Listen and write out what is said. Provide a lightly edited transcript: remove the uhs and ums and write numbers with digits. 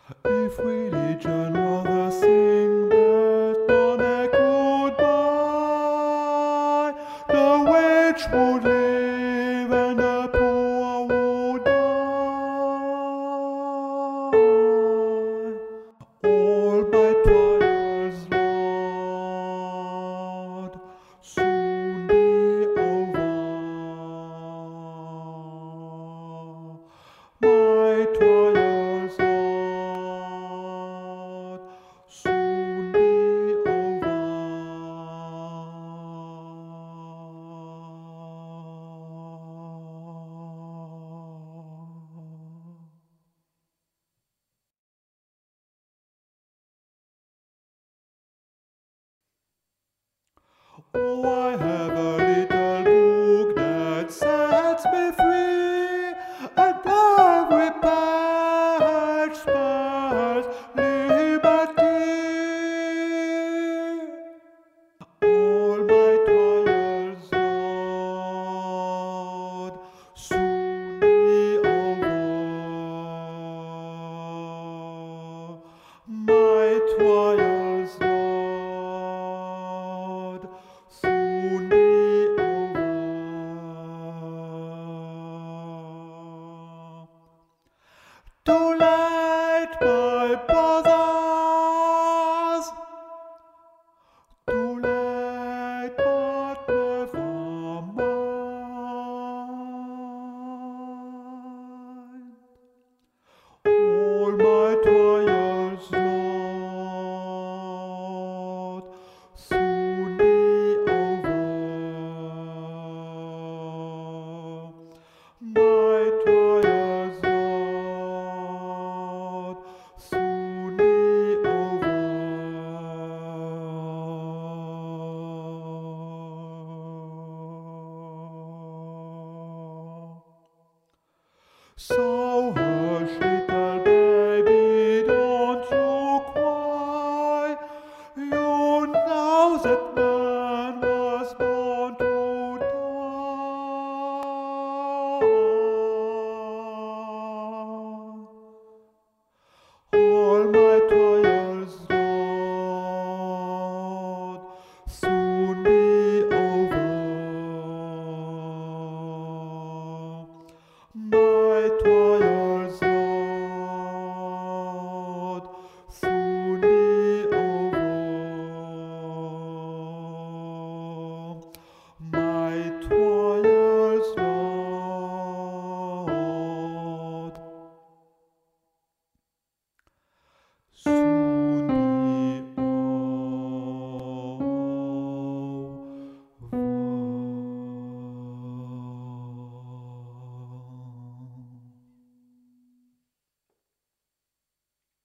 If religion were the thing that none could buy, the rich would live and the poor would die. All by trials, Lord, soon be over. My trials, Lord, soon be over. Oh, I have a little book that sets me free, and every page spells liberty. All my trials, Lord, soon be over. My trials, Lord, soon be over. To